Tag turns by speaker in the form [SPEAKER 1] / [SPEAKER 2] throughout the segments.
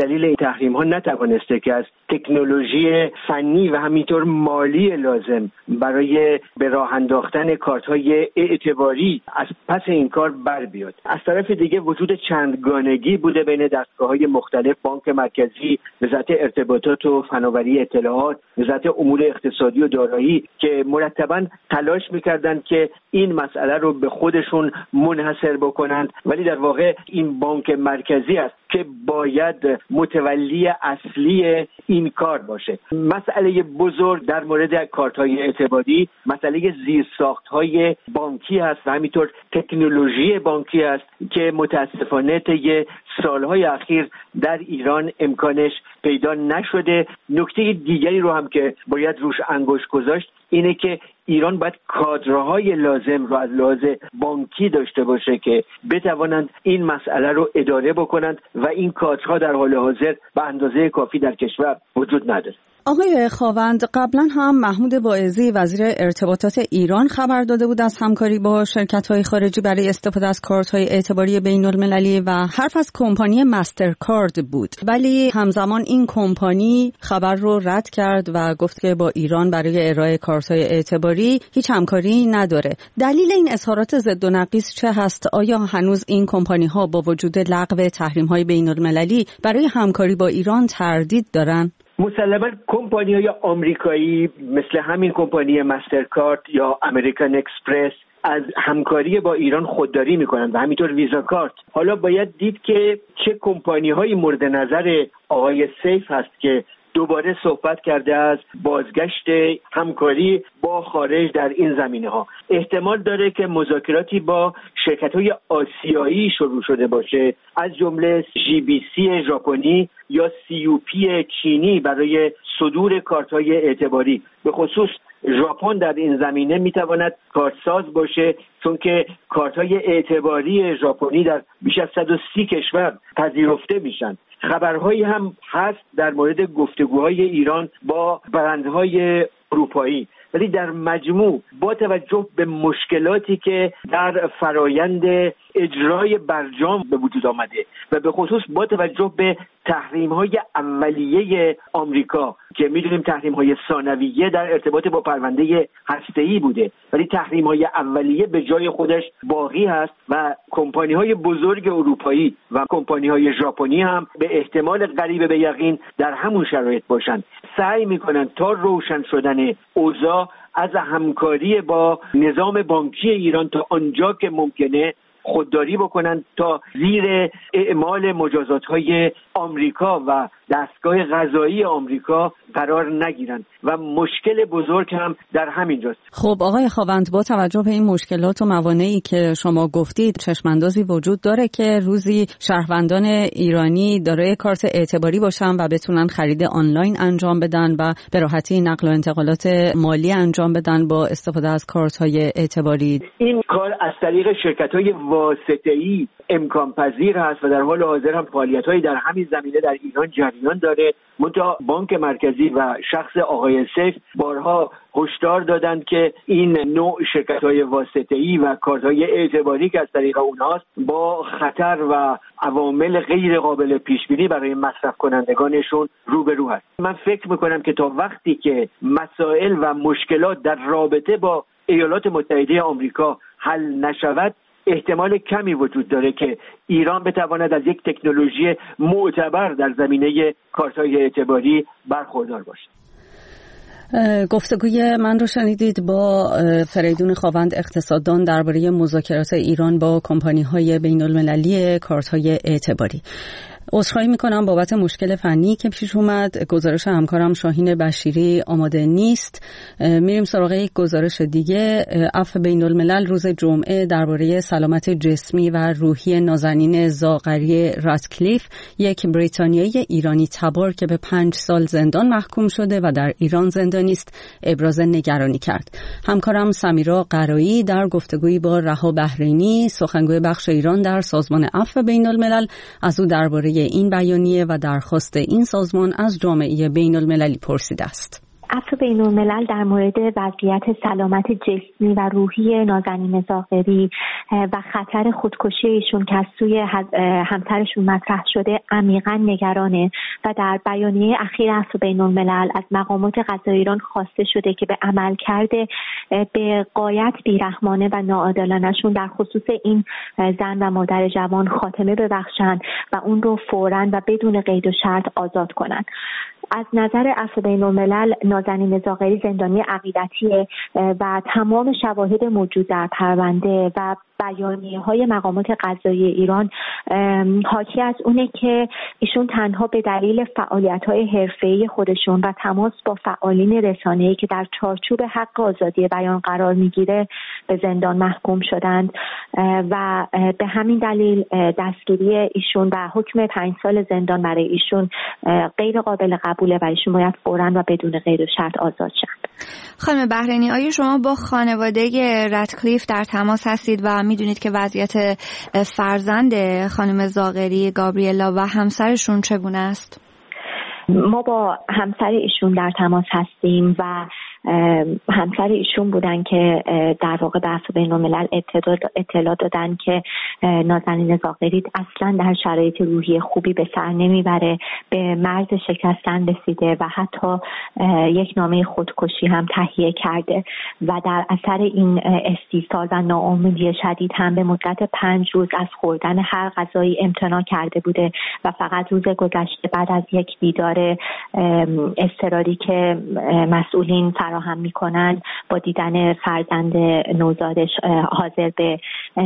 [SPEAKER 1] دلیل این تحریم ها نتوانسته که از تکنولوژی فنی و همینطور مالی لازم برای به راه انداختن کارت های اعتباری از پس این کار بر بیاد. از طرف دیگه وجود چندگانگی بوده بین دستگاه‌های مختلف، بانک مرکزی، وزارت ارتباطات و فناوری اطلاعات، وزارت امور اقتصادی و دارایی که مرتباً تلاش می‌کردند که این مسئله رو به خودشون منحصر بکنند، ولی در واقع این بانک مرکزی است که باید متولی اصلی این کار باشه. مسئله بزرگ در مورد کارت‌های اعتباری مسئله زیرساخت‌های بانکی است و همینطور تکنولوژی بانکی است که متاسفانه طی سالهای اخیر در ایران امکانش پیدا نشده. نکته دیگری رو هم که باید روش انگشت گذاشت اینه که ایران باید کادرهای لازم رو از لحاظ بانکی داشته باشه که بتوانند این مسئله رو اداره بکنند و این کادرها در حال حاضر به اندازه کافی در کشور وجود نداره.
[SPEAKER 2] آقای خاوند، قبلا هم محمود واعظی وزیر ارتباطات ایران خبر داده بود از همکاری با شرکت‌های خارجی برای استفاده از کارت‌های اعتباری بین‌المللی و حرف از کمپانی مسترکارد بود، ولی همزمان این کمپانی خبر رو رد کرد و گفت که با ایران برای ارائه کارت‌های اعتباری هیچ همکاری نداره. دلیل این اظهارات ضد و نقیض چه هست؟ آیا هنوز این کمپانی‌ها با وجود لغو تحریم‌های بین‌المللی برای همکاری با ایران تردید دارن؟
[SPEAKER 1] مسلماً کمپانی‌های آمریکایی مثل همین کمپانی مسترکارد یا امریکن اکسپرس از همکاری با ایران خودداری میکنند و همینطور ویزا کارت. حالا باید دید که چه کمپانی‌هایی مورد نظر آقای سیف هست که دوباره صحبت کرده از بازگشت همکاری با خارج در این زمینه‌ها. احتمال داره که مذاکراتی با شرکت‌های آسیایی شروع شده باشه، از جمله GBC ژاپنی یا CUP چینی برای صدور کارت‌های اعتباری. به خصوص ژاپن در این زمینه میتواند کارساز باشه، چون که کارت‌های اعتباری ژاپنی در بیش از 130 کشور پذیرفته میشن. خبرهایی هم هست در مورد گفتگوهای ایران با برندهای اروپایی، ولی در مجموع با توجه به مشکلاتی که در فرایند اجرای برجام به وجود آمده و به خصوص با توجه به تحریم‌های اولیه آمریکا که می‌دونیم تحریم‌های ثانویه در ارتباط با پرونده هسته‌ای بوده، ولی تحریم‌های اولیه به جای خودش باقی هست و کمپانی‌های بزرگ اروپایی و کمپانی‌های ژاپنی هم به احتمال قریب به یقین در همون شرایط باشند. سعی می‌کنند تا روشن شدن اوضاع از همکاری با نظام بانکی ایران تا آنجا که ممکنه خودداری بکنند تا زیر اعمال مجازات‌های آمریکا و دستگاه قضایی آمریکا قرار نگیرند و مشکل بزرگ هم در همین جاست.
[SPEAKER 2] خب آقای خاوند، با توجه به این مشکلات و موانعی که شما گفتید، چشماندازی وجود داره که روزی شهروندان ایرانی دارای کارت اعتباری باشن و بتونن خرید آنلاین انجام بدن و به راحتی نقل و انتقالات مالی انجام بدن با استفاده از کارت‌های اعتباری؟
[SPEAKER 1] این کار از طریق شرکت‌های واسطه‌ای امکان پذیر هست و در حال حاضر هم فعالیت‌هایی در همین زمینه در ایران جریان داره. منتها بانک مرکزی و شخص آقای سیف بارها هشدار دادند که این نوع شرکت‌های واسطه‌ای و کارت‌های اعتباری که از طریق اونهاست با خطر و عوامل غیر قابل پیش‌بینی برای مصرف کنندگانشون روبرو هست. من فکر می‌کنم که تا وقتی که مسائل و مشکلات در رابطه با ایالات متحده آمریکا حل نشود، احتمال کمی وجود داره که ایران بتواند از یک تکنولوژی معتبر در زمینه کارت‌های اعتباری برخوردار باشه.
[SPEAKER 2] گفتگوی من رو شنیدید با فریدون خاوند، اقتصاددان، درباره مذاکرات ایران با کمپانی‌های بین‌المللی کارت‌های اعتباری. عذرخواهی میکنم بابت مشکل فنی که پیش اومد. گزارش همکارم شاهین بشیری آماده نیست. میریم سراغ یک گزارش دیگه. عفو بین الملل روز جمعه درباره سلامت جسمی و روحی نازنین زاغری راتکلیف، یک بریتانیایی ایرانی تبار که به 5 سال زندان محکوم شده و در ایران زندانی است، ابراز نگرانی کرد. همکارم سمیرا قرایی در گفتگویی با رها بحرینی، سخنگوی بخش ایران در سازمان عفو بین الملل، از او درباره این بیانیه و درخواست این سازمان از جامعه بین المللی پرسیده است.
[SPEAKER 3] عفو بین‌الملل در مورد وضعیت سلامت جسمی و روحی نازنین زاغری و خطر خودکشی ایشون که از سوی همسرشون مطرح شده عمیقاً نگرانه و در بیانیه اخیر عفو بین‌الملل از مقامات قضایی ایران خواسته شده که به عملکرد به غایت بیرحمانه و ناعادلانه‌شون در خصوص این زن و مادر جوان خاتمه ببخشند و اون رو فوراً و بدون قید و شرط آزاد کنند. از نظر عفو بین‌الملل نازنین زاغری زندانی عقیدتیه و تمام شواهد موجود در پرونده و بیانیه‌های مقامات قضایی ایران حاکی از اونه که ایشون تنها به دلیل فعالیت‌های حرفه‌ای خودشون و تماس با فعالین رسانه‌ای که در چارچوب حق آزادی بیان قرار میگیره به زندان محکوم شدند و به همین دلیل دستگیری ایشون و حکم 5 سال زندان برای ایشون غیر قابل قبوله و ایشون باید فوراً و بدون قید و شرط آزاد شد.
[SPEAKER 4] خانم بهرینی، آیا شما با خانواده رادکلیف در تماس هستید و میدونید که وضعیت فرزند خانم زاغری گابریلا و همسرشون چگونه است؟
[SPEAKER 3] ما با همسر ایشون در تماس هستیم و همسر ایشون بودن که در واقع به عفو بین‌الملل اطلاع دادن که نازنین زاغری اصلا در شرایط روحی خوبی به سر نمیبره، به مرز شکستن رسیده و حتی یک نامه خودکشی هم تهیه کرده و در اثر این استیصال و ناامیدی شدید هم به مدت 5 روز از خوردن هر غذایی امتناع کرده بوده و فقط روز گذشته بعد از یک دیدار اضطراری که مسئولین فراهم میکنن با دیدن فرزند نوزادش حاضر به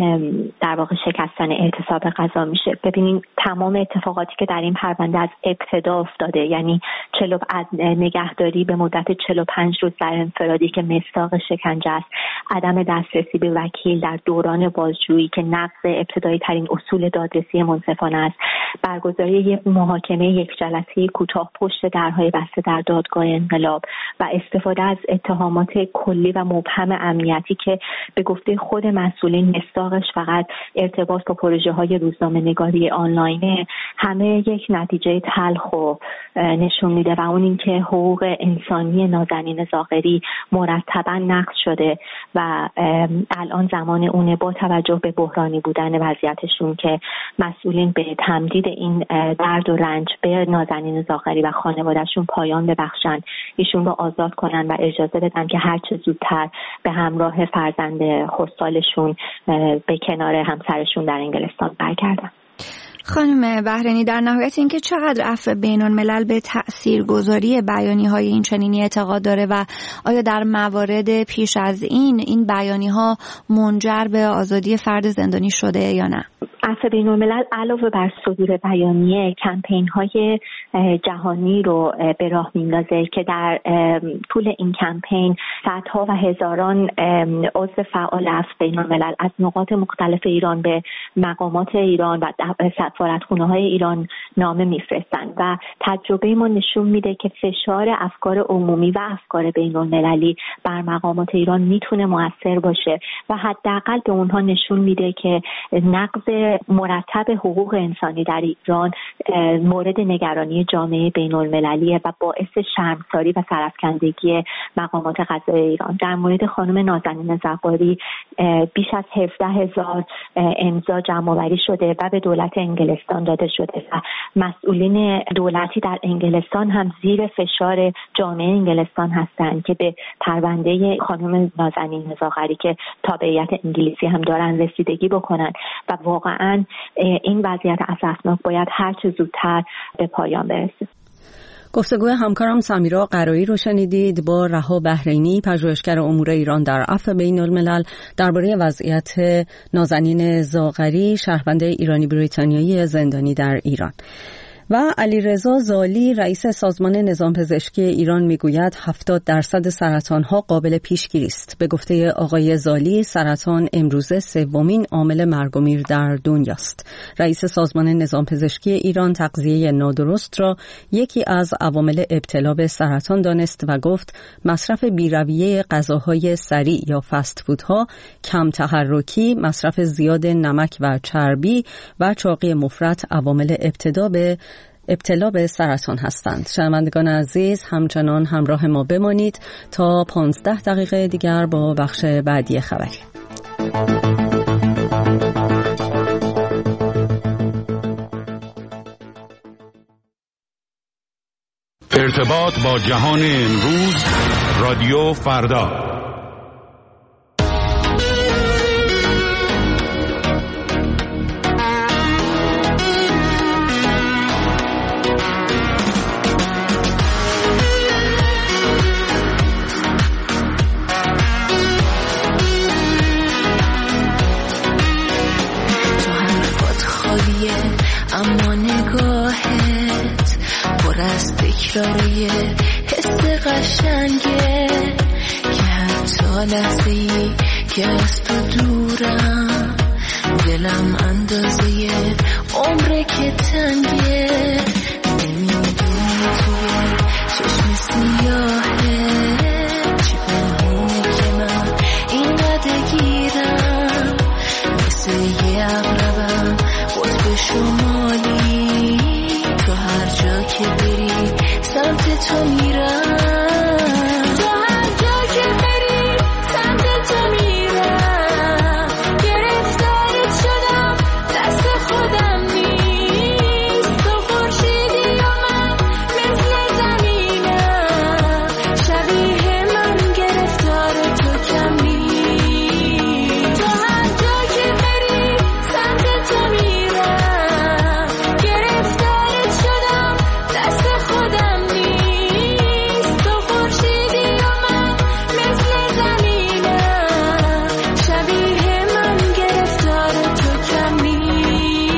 [SPEAKER 3] در واقع شکستن اعتصاب غذا میشه. ببینین تمام اتفاقاتی که در این پرونده از ابتدا افتاده، یعنی از نگهداری به مدت 45 روز در انفرادی که مصداق شکنجه است، عدم دسترسی به وکیل در دوران بازجویی که نقض ابتدایی ترین اصول دادرسی منصفانه است، برگزاری یک محاکمه یک جلسه کوتاه پشت درهای بسته در دادگاه انقلاب و استفاده از اتهامات کلی و مبهم امنیتی که به گفته خود مسئولین مصداقش فقط ارتباط با پروژه‌های روزنامه‌نگاری آنلاینه، همه یک نتیجه تلخ رو نشون میده و اون اینکه حقوق انسانی نازنین زاغری مرتباً نقض شده و الان زمان اونه با توجه به بحرانی بودن وضعیتشون که مسئولین به تمدید این درد و رنج به نازنین زاغری و خانواده‌شون پایان ببخشن، ایشون رو آزاد کنن و اجازه بدن که هر چه زودتر به همراه فرزند خردسالشون به کنار همسرشون در انگلستان برگردن.
[SPEAKER 4] خانم بهرینی، در نهایت اینکه چقدر عفو بین‌الملل به تاثیرگذاری بیانیه‌های این چنینی اعتقاد داره و آیا در موارد پیش از این بیانیه‌ها منجر به آزادی فرد زندانی شده یا نه؟
[SPEAKER 3] عفو بین‌الملل علاوه بر صدور بیانیه کمپین‌های جهانی رو به راه میندازه که در طول این کمپین صدها و هزاران عضو فعال عفو بین‌الملل از نقاط مختلف ایران به مقامات ایران و سفارتخونه‌های ایران نامه میفرستند و تجربه ما نشون میده که فشار افکار عمومی و افکار بین‌المللی بر مقامات ایران میتونه مؤثر باشه و حداقل به اونها نشون میده که نقض مرتب حقوق انسانی در ایران مورد نگرانی جامعه بین‌المللیه و باعث شرمساری و سرافکندگی مقامات قضایی ایران. در مورد خانم نازنین زاغری بیش از 17,000 امضا جمع‌آوری شده و به دولت انگلستان داده شده و مسئولین دولتی در انگلستان هم زیر فشار جامعه انگلستان هستند که به پرونده خانم نازنین زاغری که تابعیت انگلیسی هم دارن رسیدگی بکنن و واقعا این وضعیت اسفناک باید هر چه زودتر به پایان برسه.
[SPEAKER 2] گفتگوی همکارم سمیرا قرایی رو شنیدید با رها بهرینی، پژوهشگر امور ایران در عفو بین‌الملل، درباره وضعیت نازنین زاغری، شهروند ایرانی بریتانیایی زندانی در ایران. و علیرضا زالی، رئیس سازمان نظام پزشکی ایران، میگوید 70% سرطان‌ها قابل پیشگیری است. به گفته آقای زالی، سرطان امروزه 3مین عامل مرگ و میر در دنیاست. رئیس سازمان نظام پزشکی ایران تغذیه نادرست را یکی از عوامل ابتلا به سرطان دانست و گفت مصرف بی‌رویه غذاهای سریع یا فست فودها، کم تحرکی، مصرف زیاد نمک و چربی و چاقی مفرط عوامل ابتلا به ابتلا به سرطان هستند. شنوندگان عزیز همچنان همراه ما بمانید تا 15 دقیقه دیگر با بخش بعدی خبری.
[SPEAKER 5] ارتباط با جهان امروز، رادیو فردا.
[SPEAKER 6] اما نگاهت پر از تکراری حس قشنگه که حتی لحظه‌ای که از تو دورم دلم اندازه عمره که تنگه. نمیدونی توی چشم سیاهه چی پنهونه که من اینقدر گیرم، مثل یه عقربم قطب شمالی، تو هر جا که بری سمت تو میرم، تو هر جا که بری سمت تو میرم، گرفتارت شدم دست خودم نیست، تو خورشیدی و من مثل زمینم، شبیه من گرفتار تو کم نیست، تو هر جا که بری سمت تو میرم، گرفتارت شدم دست خودم نیست، تو خورشیدی و من مثل زمینم، شبیه من گرفتار تو کم نیست.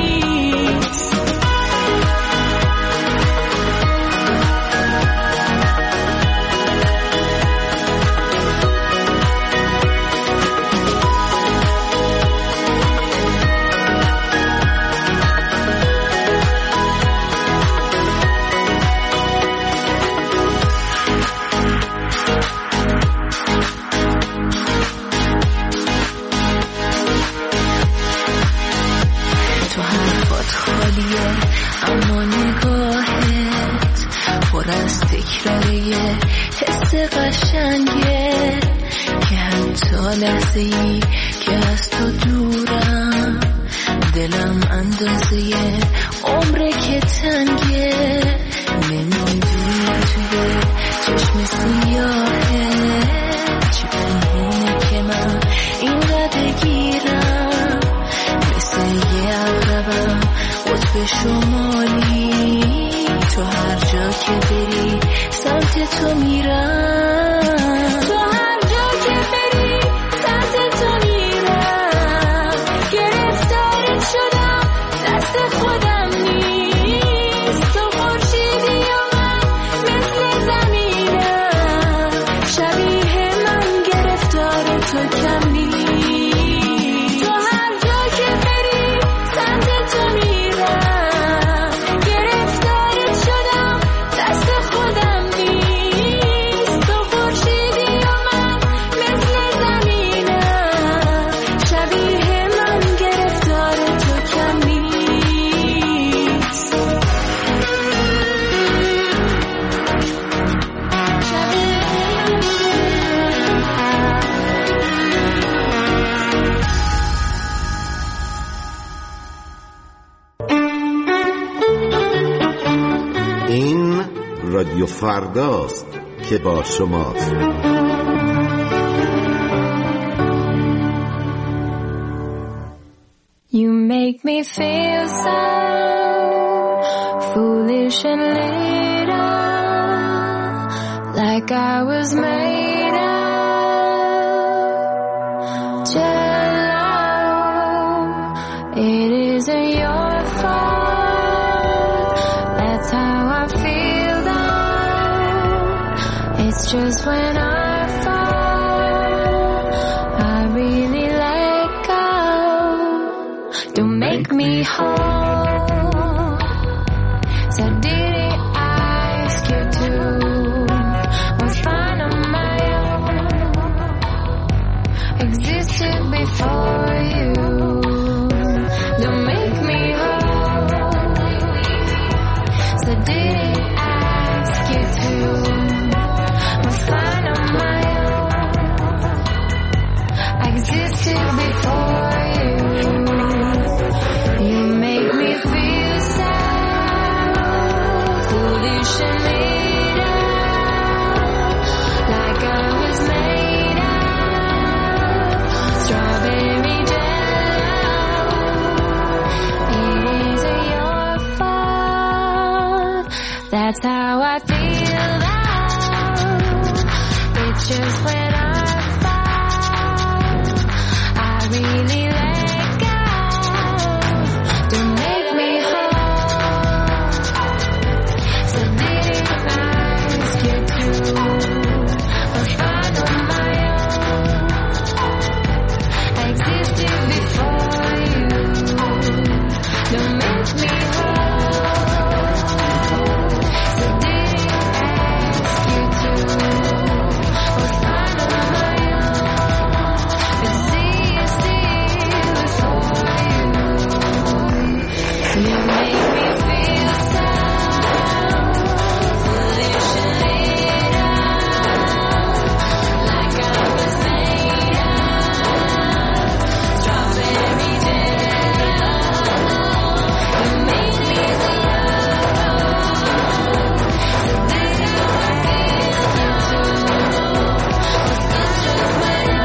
[SPEAKER 6] تو حرفات خالیه اما نگاهت پر از تکراریه حس قشنگه که حتی لحظه‌ای که از تو دورم دلم اندازه عمره که تنگه. نمیدونی توی چشم سیاهه چی پنهونه که من اینقدر گیرم، مثل یه عقربم قطب شمالی، تو هر جا که بری سمت تو میرم، تو هر جا که بری سمت تو میرم، گرفتارت شدم دست خودم نیست، تو خورشیدی و من مثل زمینم، شبیه من گرفتار تو کم نیست، تو هر جا که بری سمت تو میرم، گرفتارت شدم دست خودم نیست، تو خورشیدی و من مثل زمینم، شبیه من گرفتار تو کم نیست.
[SPEAKER 7] این رادیو فرداست که با شماست.
[SPEAKER 6] You make me feel so foolish and little, like I was made of jello. It isn't your fault, that's how I feel though. It's just when I fall, I really let go. Don't make me whole, so didn't ask you to. Was fine on my own, existed before you. Don't make me whole, so didn't ask you to. Was fine on my own. I existed before you. You make me feel sad, foolish and made up, like I was made up. Strawberry jello. It isn't your fault. That's how I feel now. It's just when I fall, I really let go. Don't make me whole. So didn't ask you to. Was fine on my own. I existed before you. Don't make me whole. So didn't ask you to. Was fine on my own. And see before you. You make me feel sad, foolish and made up, like I was made up. Strawberry jello. You make me feel so did I feel you too? Was this just when I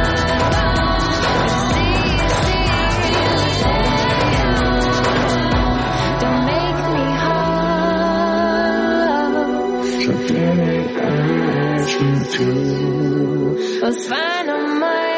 [SPEAKER 6] don't make me whole. So didn't ask you to. Was fine on my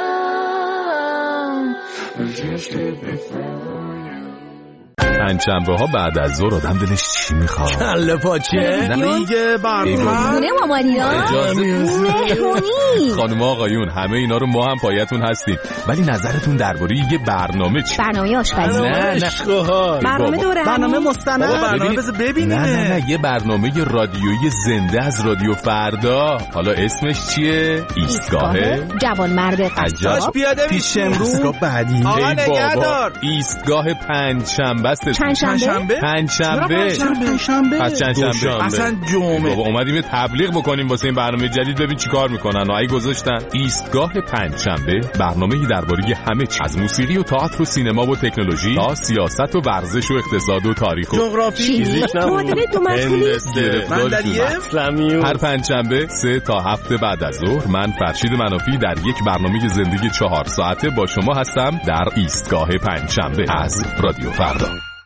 [SPEAKER 6] own. I just did before you.
[SPEAKER 8] پنجشنبه ها بعد از ظهر آدم دلش چی میخواد؟
[SPEAKER 9] کله پاچه دیگه برنامه
[SPEAKER 2] خونه مامانیان مهمونی.
[SPEAKER 8] خانم آقایون همه اینا رو ما هم پایتون هستیم، ولی نظرتون درباره یه برنامه چی؟
[SPEAKER 2] برنامه آشپزی.
[SPEAKER 8] نه
[SPEAKER 2] برنامه دوره
[SPEAKER 9] برنامه مستند. برنامه بذار ببینیم.
[SPEAKER 8] نه یه برنامه رادیویی زنده از رادیو فردا. حالا اسمش چیه؟ ایستگاه
[SPEAKER 2] جوانمرد
[SPEAKER 9] قصاب. پیاده میش امروز بعدی. آقا نگهدار.
[SPEAKER 8] ایستگاه پنجشنبه است.
[SPEAKER 9] پنجشنبه؟
[SPEAKER 8] پنجشنبه. پس چندشنبه؟
[SPEAKER 9] اصلا جمعه.
[SPEAKER 8] بابا اومدیم یه تبلیغ بکنیم واسه این برنامه جدید، ببین چیکار میکنن. ای گذاشتن ایستگاه پنجشنبه، برنامه‌ای درباره همه چیز، از موسیقی و تئاتر و سینما و تکنولوژی تا سیاست و ورزش و اقتصاد و تاریخ و
[SPEAKER 9] جغرافی،
[SPEAKER 2] معادله دو مسئولی.
[SPEAKER 8] هر پنجشنبه 3 تا 7 بعد از ظهر من فرشید منافی در یک برنامه زندگی 4 ساعته با شما هستم در ایستگاه پنجشنبه از رادیو فردا.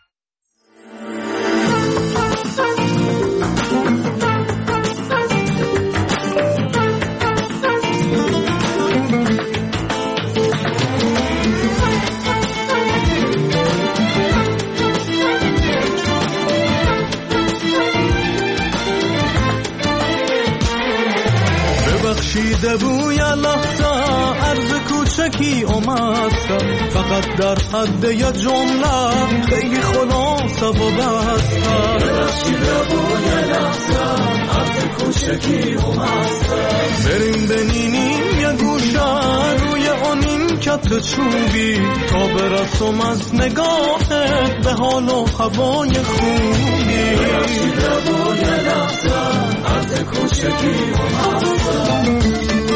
[SPEAKER 10] ببخشیده بوی لحظه عرض کوچکی اومدم، فقط در حد یه جمله خیلی خلاصه و بستم. ببخشیده بوی لحظه عرض کوچکی اومدم، بریم بنینیم یه گوشه روی اونیم کت چوبی تا برسم از نگاهت به حال و هوای خوبی. ببخشیده بوی لحظه عرض کوچکی اومدم.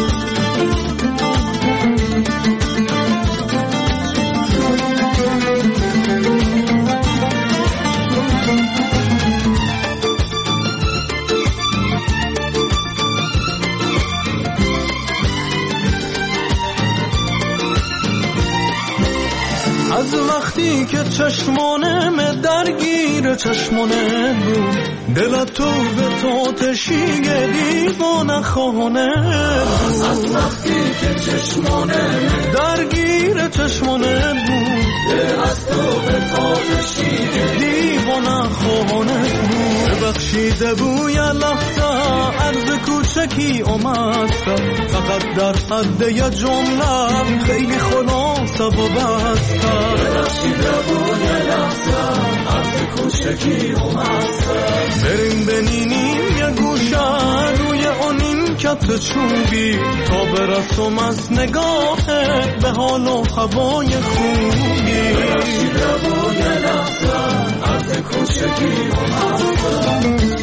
[SPEAKER 10] از وقتی که چشمانم درگیر چشمانه بود، دل تو به تو تشیگه دیوانه خانه بود. از وقتی که چشمانم درگیر چشمانه بود، دل از تو به تو تشیگه دیوانه خانه بود. ببخشیده بوی لحظه عرض کوچکی اومدم، فقط در حد یه جمله خیلی خلاصه و بستم. ببخشیده بوی لحظه عرض کوچکی اومدم، بریم بنینیم یه گوشه روی اونیم نیمکت چوبی تا برسم از نگاهت به حال و هوای خوبی.
[SPEAKER 6] ببخشید لبوی لحظه عرض کوچگی و مستم.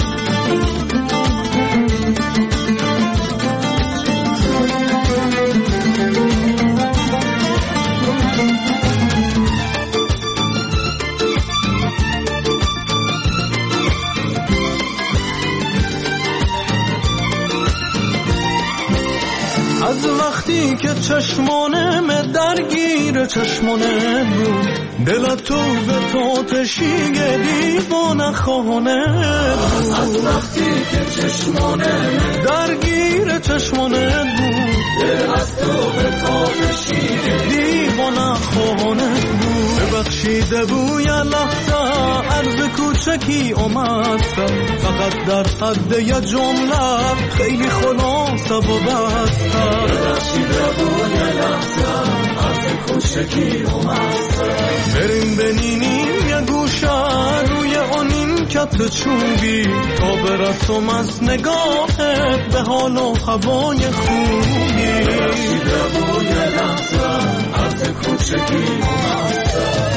[SPEAKER 10] از وقتی که چشمانم درگیر چشمانه بود، دل تو به تاتشی دیوانه خانه بود.
[SPEAKER 6] از وقتی که چشمانم
[SPEAKER 10] درگیر چشمانه بود،
[SPEAKER 6] دل از تو به تاتشی
[SPEAKER 10] دیوانه خانه بود. ببخشیده بوی لحظه عرض کوچکی اومدم، فقط در حد یه جمله خیلی خلاصه و بستم.
[SPEAKER 6] ببخشیده بوی لحظه عرض کوچکی اومدم.
[SPEAKER 10] بریم بنینیم یه گوشه روی اون نیمکت چوبی تا برسم از نگاهت به حال و هوای خوبی.
[SPEAKER 6] ببخشیده بوی لحظه عرض کوچکی اومدم.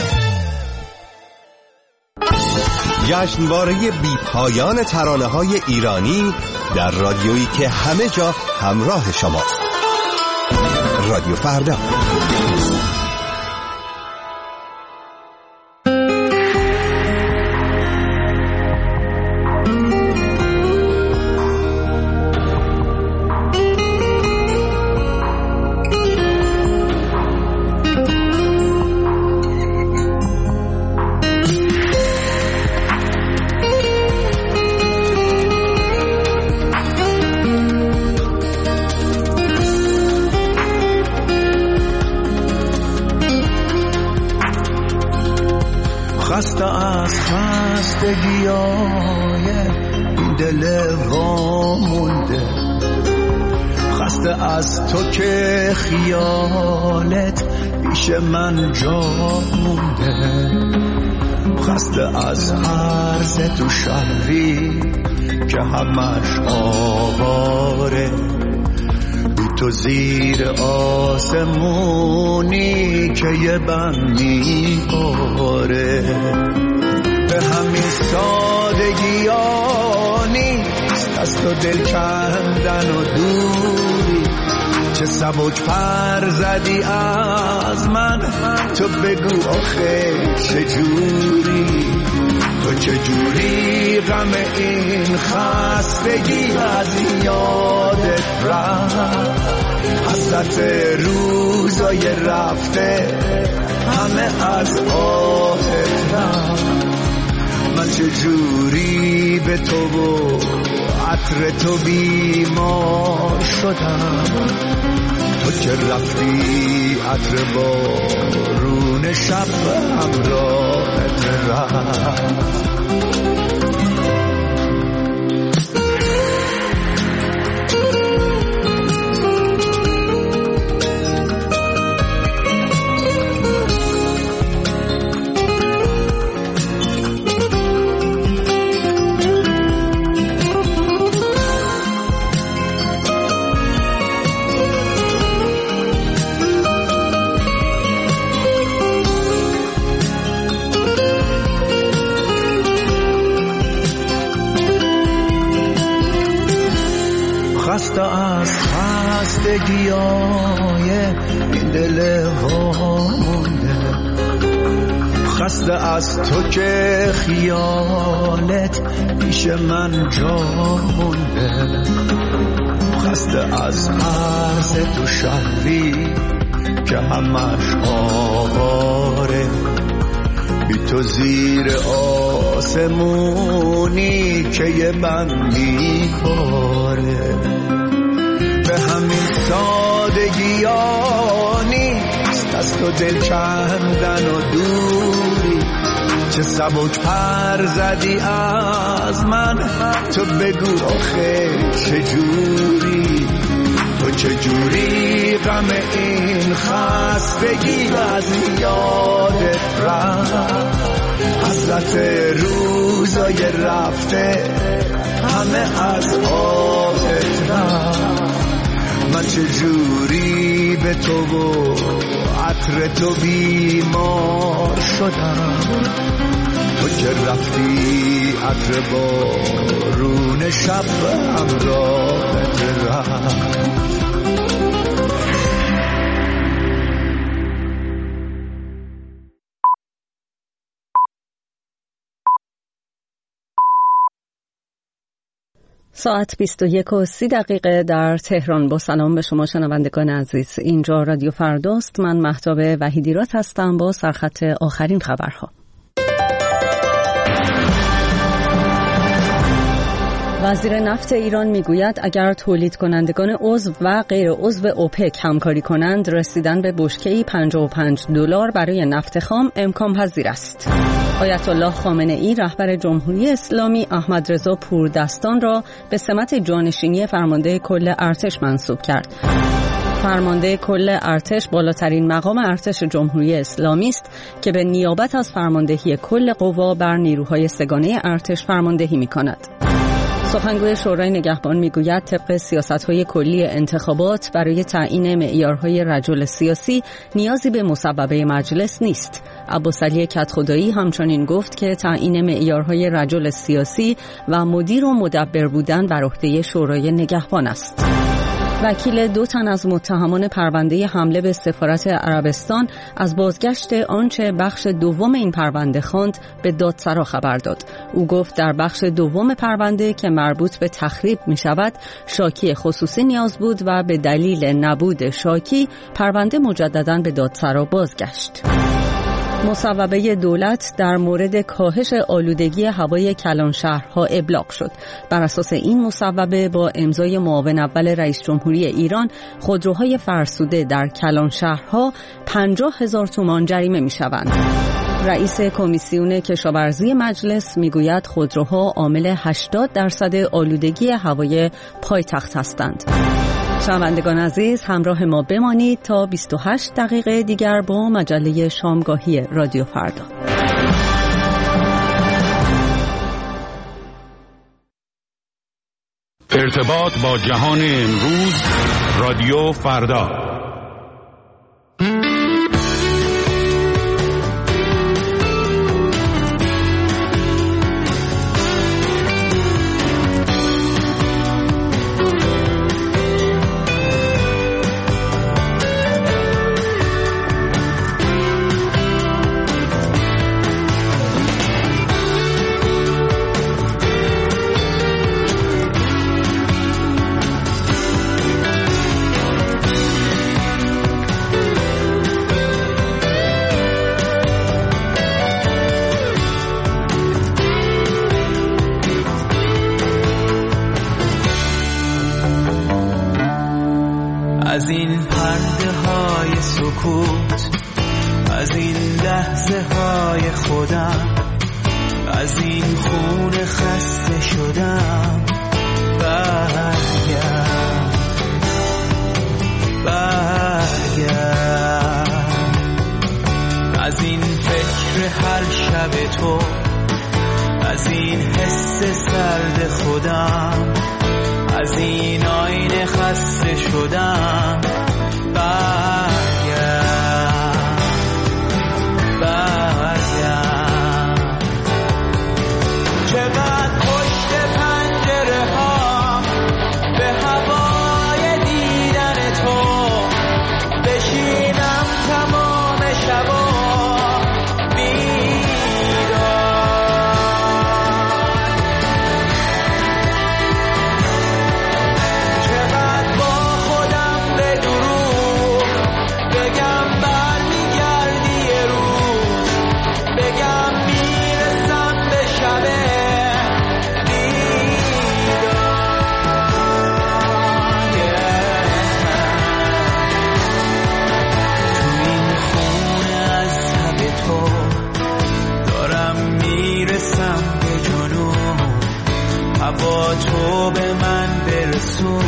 [SPEAKER 11] جشنواره بی پایان ترانه‌های ایرانی در رادیویی که همه جا همراه شماست. رادیو فردا.
[SPEAKER 10] خسته از خستگیای این دل وامونده، خسته از تو که خیالت پیش من جا مونده، خسته از عرض تو شهری که همش آواره، بی تو زیر آسمونی که یه بم میباره. به همین سادگی ها نیست از تو دل کندن و دوری، چه سبک پر زدی از من تو بگو آخه چجوری، تو چجوری غم این خستگی از یادت رفت، حسرت روزای رفته همه از آهت رفت. من چجوری به تو و عطر تو بیمار شدم، تو که رفتی عطر بارون شب همراهت رفت. خسته از خستگیای این دل وامونده، خسته از تو که خیالت پیش من جا مونده، خسته از عرض تو شهری که همش آواره، بی تو زیر آسمونی که یه بم میباره. به همین سادگی ها نیست از تو دل کندن و دوری، چه سبک پر زدی از من تو بگو آخه چجوری، تو چجوری غم این خستگی از یادت رفت، حسرت روزای رفته همه از آهت شدم، من چجوری به تو و عطر تو بیمار شدم. تو که رفتی عطر بارون شب همراهت رفت.
[SPEAKER 2] ساعت 21:30 در تهران. با سلام به شما شنوندگان عزیز، اینجا رادیو فرداست. من مهتاب وحیدیرات هستم با سرخط آخرین خبرها. وزیر نفت ایران میگوید اگر تولید کنندگان عضو و غیر عضو اوپک همکاری کنند، رسیدن به بشکه‌ای $55 برای نفت خام امکان پذیر است. آیت الله خامنه‌ای رهبر جمهوری اسلامی احمد رضا پوردستان را به سمت جانشینی فرمانده کل ارتش منصوب کرد. فرمانده کل ارتش بالاترین مقام ارتش جمهوری اسلامی است که به نیابت از فرماندهی کل قوا بر نیروهای سگانه ارتش فرماندهی می‌کند. سخنگوی شورای نگهبان میگوید طبق سیاست‌های کلی انتخابات برای تعیین معیارهای رجل سیاسی نیازی به مصوبه مجلس نیست. عباسعلی کدخدایی همچنین گفت که تعیین معیارهای رجل سیاسی و مدیر و مدبر بودن بر عهده شورای نگهبان است. وکیل 2 تن از متهمان پرونده حمله به سفارت عربستان از بازگشت آنچه بخش دوم این پرونده خواند به دادسرا خبر داد. او گفت در بخش دوم پرونده که مربوط به تخریب می شود شاکی خصوصی نیاز بود و به دلیل نبود شاکی پرونده مجدداً به دادسرا بازگشت. مصوبه دولت در مورد کاهش آلودگی هوای کلانشهرها ابلاغ شد. بر اساس این مصوبه با امضای معاون اول رئیس جمهوری ایران خودروهای فرسوده در کلانشهرها 50,000 تومان جریمه می شوند. رئیس کمیسیون کشاورزی مجلس میگوید خودروها عامل 80% آلودگی هوای پایتخت هستند. شنوندگان عزیز، همراه ما بمانید تا 28 دقیقه دیگر با مجله شامگاهی رادیو فردا.
[SPEAKER 5] ارتباط با جهان امروز، رادیو فردا.
[SPEAKER 10] از این پرده های سکوت، از این لحظه های خودم، از این خون خسته شدم، برگرد از این فکر هر شب تو، از این حس سرد خودم، از این آینه خسته شدم، چقدر پشت پنجره ها به هوای دیدن تو بشینم تمام شبا با تو به من برسون،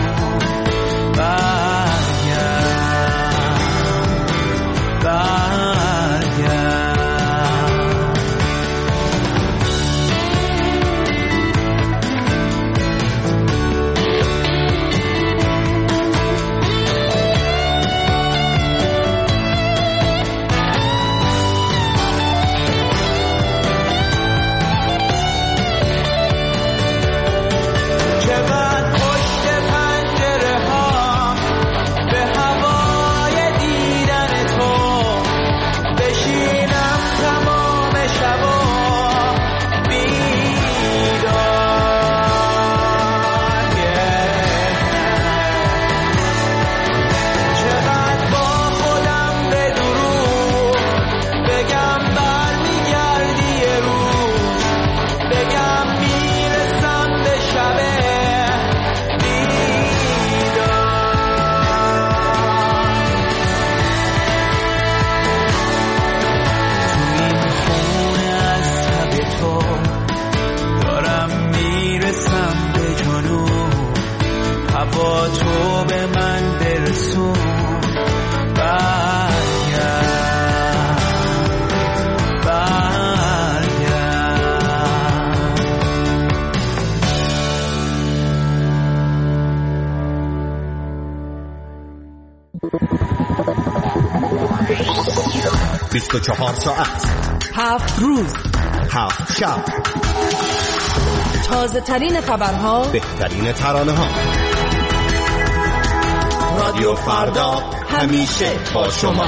[SPEAKER 10] هوا تو به من برسون
[SPEAKER 11] برگرد. 24 ساعت
[SPEAKER 12] 7 روز
[SPEAKER 11] 7 شب،
[SPEAKER 12] تازه ترین خبرها،
[SPEAKER 11] بهترین ترانه ها. رادیو فردا همیشه با شما.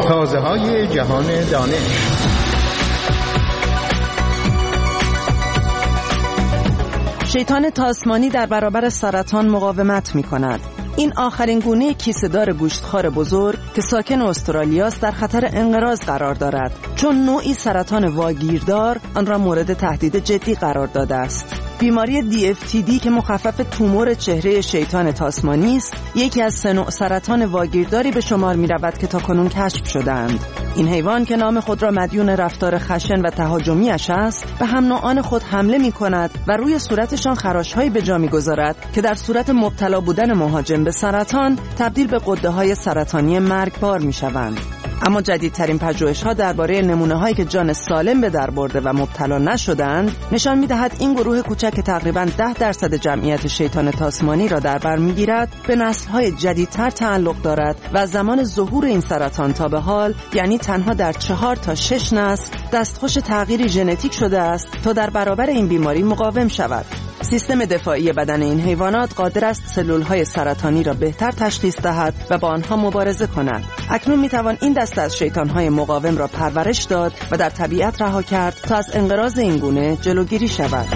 [SPEAKER 13] تازه‌های جهان دانش. شیطان تاسمانی در برابر سرطان مقاومت می کند. این آخرین گونه کیسه‌دار گوشتخوار بزرگ که ساکن استرالیاست در خطر انقراض قرار دارد، چون نوعی سرطان واگیردار آن را مورد تهدید جدی قرار داده است. بیماری DFTD که مخفف تومور چهره شیطان تاسمانی است، یکی از 3 نوع سرطان واگیرداری به شمار می رود که تاکنون کشف شدند. این حیوان که نام خود را مدیون رفتار خشن و تهاجمی‌اش است، به هم نوعان خود حمله می کند و روی صورتشان خراش‌هایی به جا می گذارد که در صورت مبتلا بودن مهاجم به سرطان تبدیل به غده‌های سرطانی مرگبار می شوند. اما جدیدترین پژوهش‌ها درباره نمونه‌هایی که جان سالم به در برده و مبتلا نشدند نشان می‌دهد این گروه کوچک که تقریباً 10% جمعیت شیطان تاسمانی را در بر می‌گیرد به نسل‌های جدیدتر تعلق دارد و زمان ظهور این سرطان تا به حال، یعنی تنها در 4 تا 6 نسل، دستخوش تغییری ژنتیک شده است تا در برابر این بیماری مقاوم شود. سیستم دفاعی بدن این حیوانات قادر است سلول‌های سرطانی را بهتر تشخیص دهد و با آنها مبارزه کند. اکنون می‌توان این دسته از شیطان‌های مقاوم را پرورش داد و در طبیعت رها کرد تا از انقراض این گونه جلوگیری شود.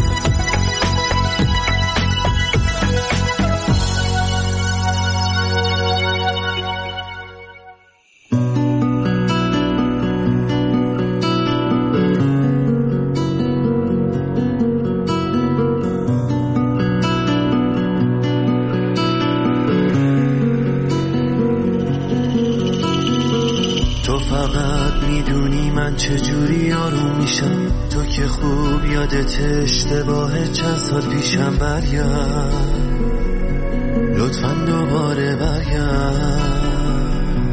[SPEAKER 10] چجوری آروم میشم تو که خوب یادت اشتباه چند سال پیشم برگرد لطفاً دوباره برگرد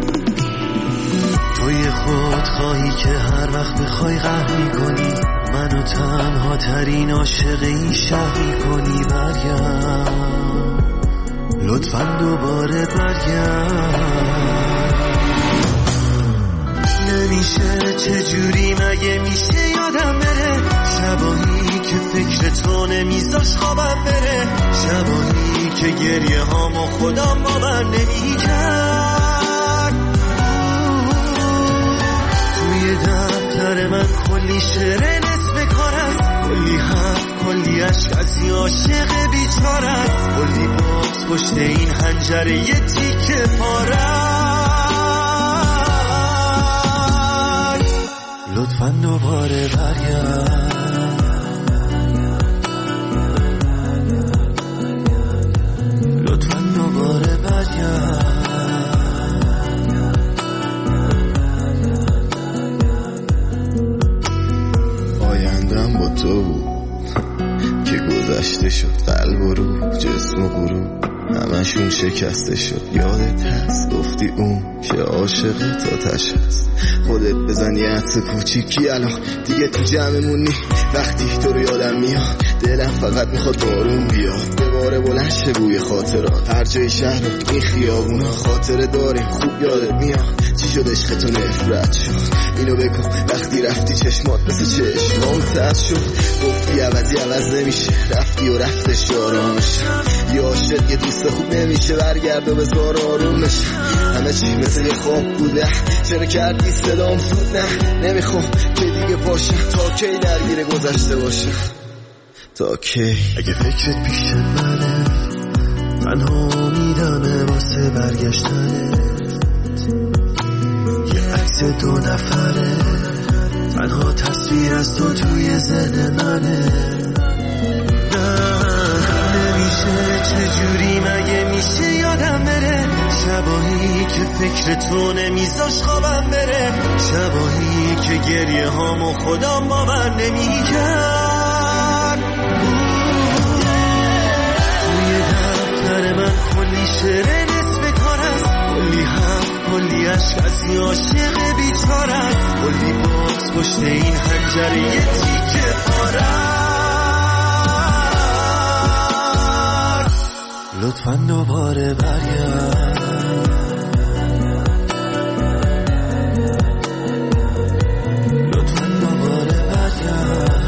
[SPEAKER 10] توی خود خواهی که هر وقت بخوای قهر میکنی منو تنها ترین عاشق این شهر میکنی برگرد لطفاً دوباره برگرد نمیشه چجوری مگه میشه یادم بره شبایی که فکر تو نمیذاش خوابم بره شبایی که گریه هامو خودم باور نمیکرد توی دفتر من کلی شعر نصف کار است کلی حرف کلی عشق از این عاشق بیچاره است کلی بغض پشت این حنجره یه تیکه پاره لطفاً دوباره برگرد لطفاً دوباره برگرد
[SPEAKER 14] آیندم با تو بود که گذشته شد قلب و روح جسم و گروه همشون شکسته شد یادت هست گفتی اون که عاشق تاتش هست خودت بزن یه عطر کوچیکی الان دیگه تو جمعمونی وقتی تو رو یادم میاد دلم فقط میخواد بارون بیاد دوباره بلند شه بوی خاطرات هر جای شهر این خیابونا خاطره داریم خوب یادت میاد چی شد عشق تو نفرت شد اینو بگو وقتی رفتی چشمات مثل چشمام ترد شد گفتی عوض نمیشه رفتی و رفتش آرامش یه عاشق یه دوست خوب نمیشه برگرد و بذار آرومش همه چی مثل یه خواب بوده چرا کردی صدام زود نه نمیخوام که دیگه باشم تا کی درگیر گذشته باشم تا کی
[SPEAKER 10] اگه فکرت پیش منه تنها امیدمه واسه برگشتنت یه عکس 2 نفره تنها تصویر از تو توی ذهن منه نمیشه چجوری مگه میشه یادم بره شبایی که فکر تو نمیذاش خوابم بره شبایی که گریه هامو خودم باور نمیکرد توی دفتر من کلی شعر نصف کار است کلی حرف کلی عشق از این عاشق بیچاره است کلی بغض پشت این حنجره یه تیکه پاره لطفاً دوباره برگرد لطفاً دوباره برگرد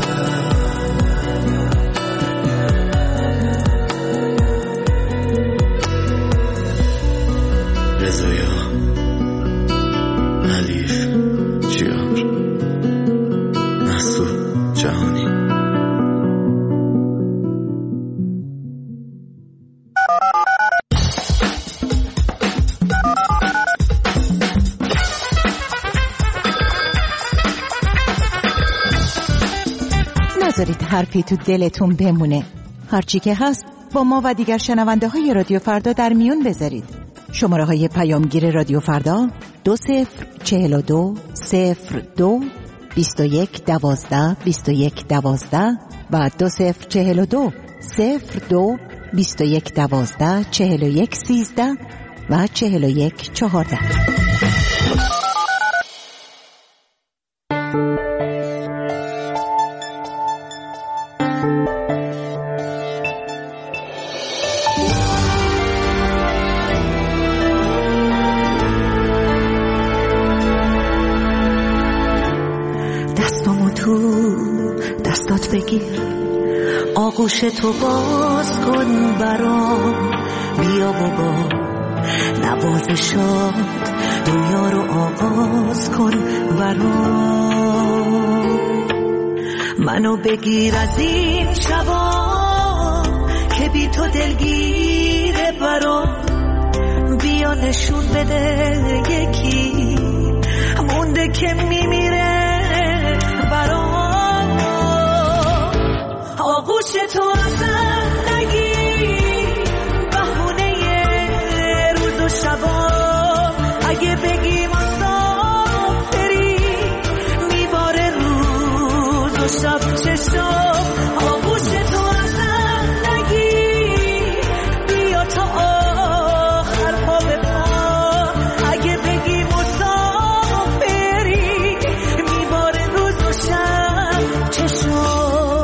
[SPEAKER 10] رضایا حلیف جیار مسعود جهانی
[SPEAKER 15] نذارید حرفی تو دلتون بمونه. هرچی که هست با ما و دیگر شنونده های رادیو فردا در میون بذارید. شماره های پیامگیر رادیو فردا 2042 02 21 12 21 12 و 2042 02 21 12 41 13 و 41 14.
[SPEAKER 16] دستامو تو دستات بگیر، آغوش تو باز کن برام، بیا و با نوازشات دنیا رو آغاز کن برام. منو بگیر از این شبا که بی تو دلگیره برام، بیا نشون بده یکی مونده که میمیره برام. آغوش تو ازم نگیر، بهونه روز و شبا، اگه بگی مسافری میباره روز و شب چشم. آغوش تو ازم نگیر، بیا تا آخر پا به پا، اگه بگی مسافری میباره روز و شب چشم.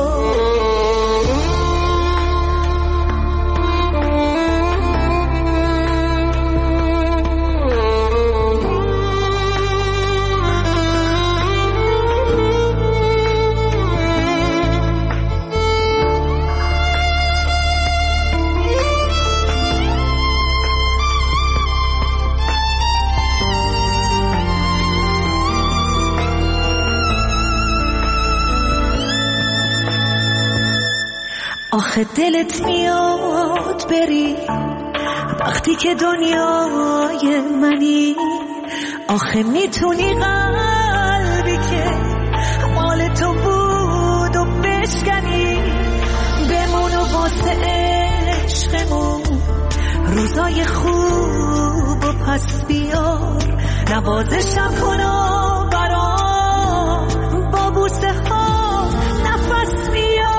[SPEAKER 16] آخه دلت میاد بری وقتی که دنیای منی، آخه میتونی قلبی که مال تو بود و بشکنی، بمون و واسه عشقمون روزای خوب و پس بیار، نوازشم کن برام، با بوسه ها نفس بیار.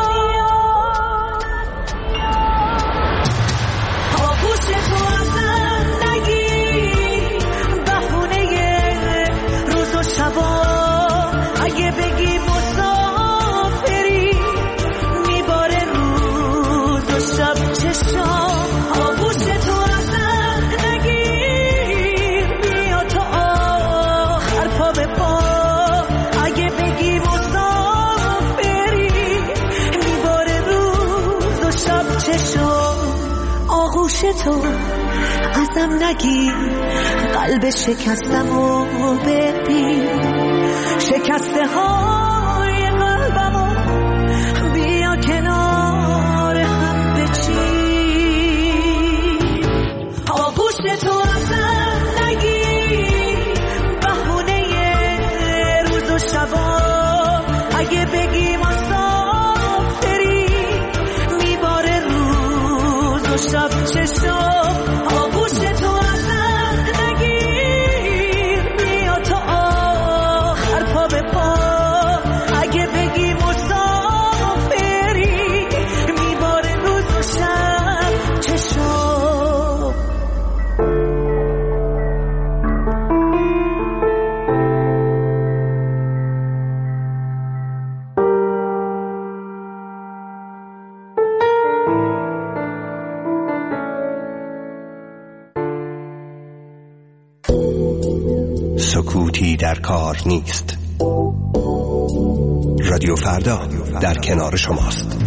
[SPEAKER 16] اگه بگی مسافری میباره روز و شب چشم. آغوش تو ازم نگیر، بیا تا آخر پا به پا، اگه بگی مسافری میباره روز و شب چشم. آغوش تو ازم نگیر، قلب شکستمو ببین، شکسته های قلبمو بیا کنار هم بچین. آغوش تو ازم نگیر، بهونه روز و شبا، اگه بگی مسافری میباره روز و شب چشم. آغوش تو ازم نگیر، بیا تا آخر پا به پا، اگه بگی مسافری میباره روز و شب چشم.
[SPEAKER 11] سکوتی در کار نیست. رادیو فردا در کنار شماست.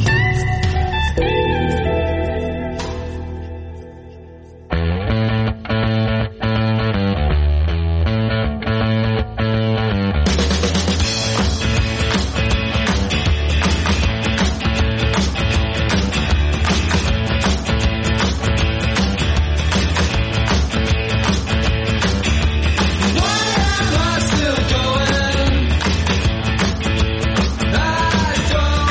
[SPEAKER 6] I don't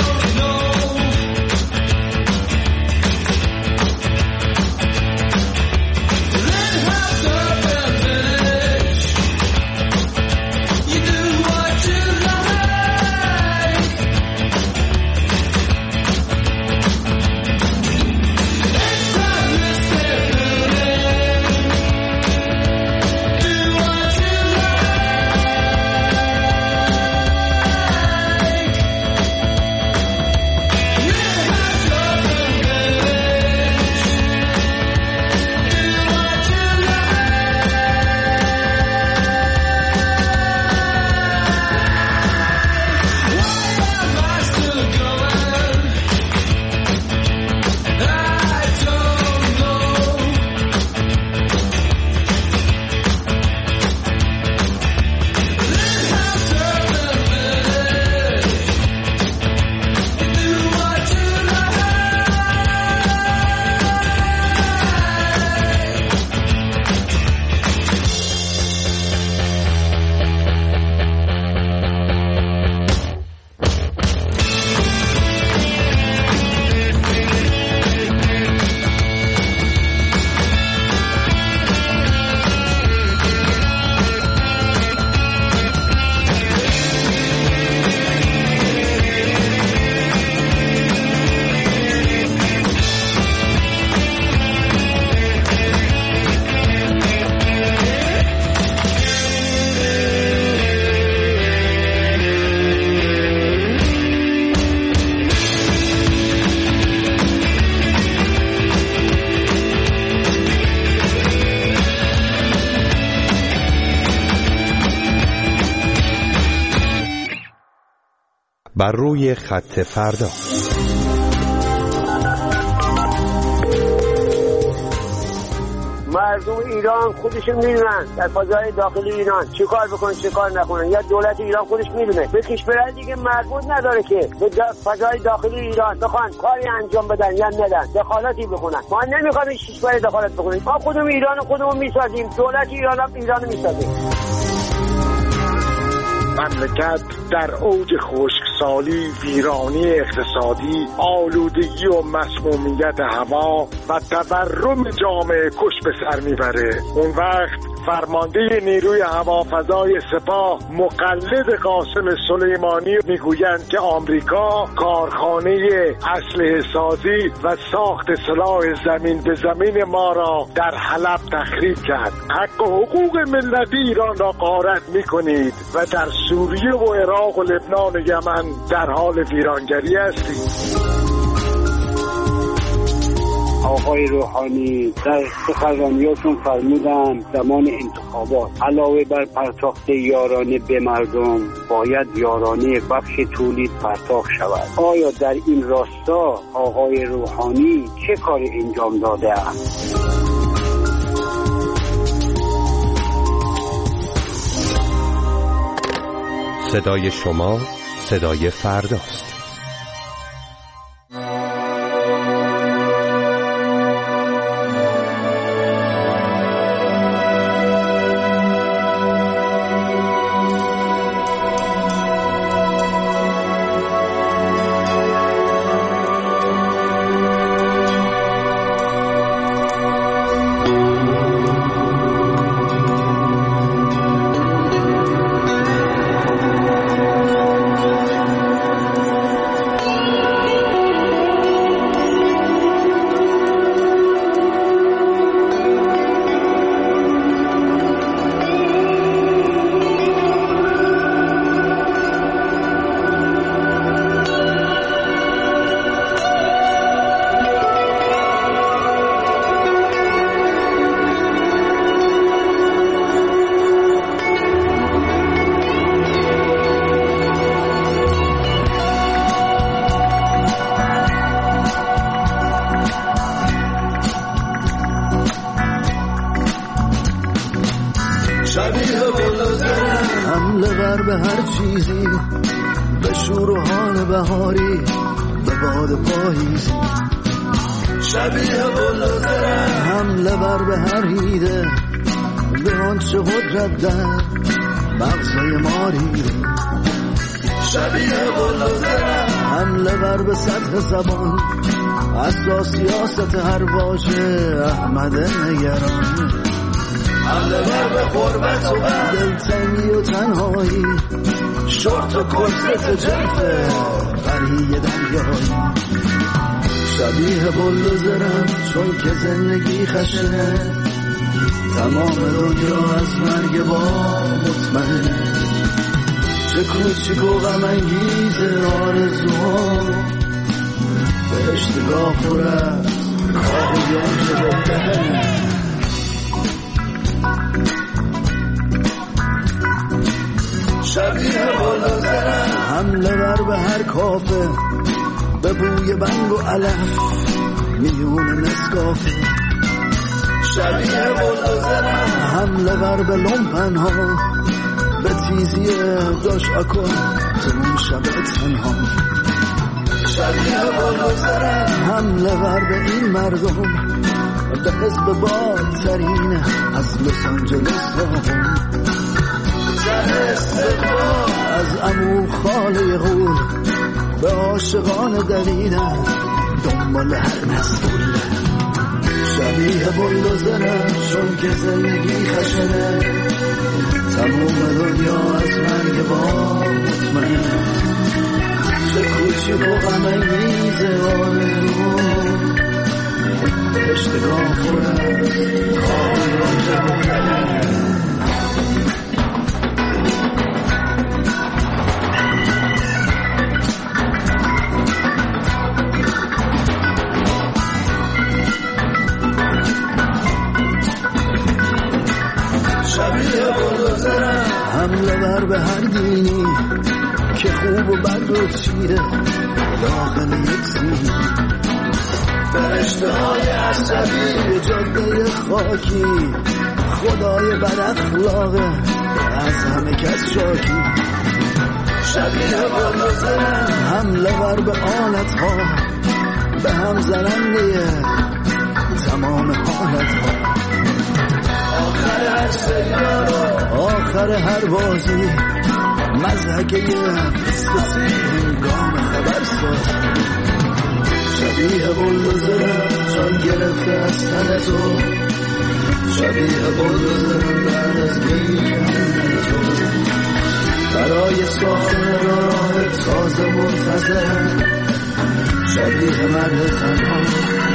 [SPEAKER 11] بر روی خط فردا.
[SPEAKER 1] مردم ایران خودشون میدونن در فضای داخلی ایران چی کار بکنن چی کار نکنن، یا دولت ایران خودش میدونه. به کشورهای دیگه مربوط نداره که به فضای داخلی ایران بخوان کاری انجام بدن یا ندن، دخالتی بکنن. ما نمیخوایم هیچ کشوری دخالت بکنیم. ما خودمون ایران خودمون میسازیم، دولت ایران هم ایران میسازه.
[SPEAKER 17] مملکت در اوج خشکسالی، ویرانی اقتصادی، آلودگی و مسمومیت هوا و تورم جامعه کش به سر میبره. اون وقت فرمانده نیروی هوافضای سپاه مقلد قاسم سلیمانی میگویند که آمریکا کارخانه اسلحه سازی و ساخت سلاح زمین به زمین ما را در حلب تخریب کرد. حق و حقوق ملت ایران را غارت میکنید و در سوریه و عراق و لبنان و یمن در حال ویرانگری هستید.
[SPEAKER 18] آقای روحانی در سخنرانیاتون فرمودن زمان انتخابات علاوه بر پرداخت یارانه به مردم باید یارانه بخش تولید پرداخت شود. آیا در این راستا آقای روحانی چه کاری انجام داده است؟
[SPEAKER 11] صدای شما صدای فرداست.
[SPEAKER 10] حمله بر به هر چیزی، به شور و حال بهاری، به باد پاییزی. شبیه بلوزرم حمله بر به هر هیده، به آنچه قدرت در مغزای ما ریده. شبیه بلوزرم حمله بر به سطح زبان، اساس سیاست هر واژه احمد نگران. حمله بر به غربت و دلتنگی و تنهایی، شورت و کرست جلفه قریه دریایی. شبیه بلوزرم چون که زندگی خشنه، تمام دنیا از مرگ با مطمئنه. چه کوچیک و غم انگیز آرزوها، به اشتگاه پر از خوابیان که بهتره. شبیه بلوزرم حمله بر به هر کافه، به بوی بنگ و علف میون نسکافه. شبیه بلوزرم حمله بر به لومپنها، به تیزی داش آکن تو اون شب تنها. شبیه بلوزرم حمله بر به این مردم، به حزب بادترین از لس آنجلس داغم. از عمو خاله غول به عاشقان دویدن دنبال هر مسئول. شبیه بلوزرم چون که زندگی خشنه، تموم دنیا از مرگ با مطمئنه. چه کوچیک و غم انگیز آرزو، اشتگاه خورد خوابیان جوانه. حمله بر به هر دینی که خوب و برگ چیه داخل یک سیر، فرشته های عصبی جاده خاکی، خدای بد اخلاقه از همه کس شاکی، شبیه بلوزه حمله ور به آلت ها، به هم زننده تمام حالت ها، آخر هر سریال و آخر هر بازی مزهکه قصصی هنگام خبرساز، شبیه بلوزه جان گرفته از تن تو، شبیه بلوزه بعد از بیکنه تو، برای ساختن راه تازه منتظر، شبیه مرد تنها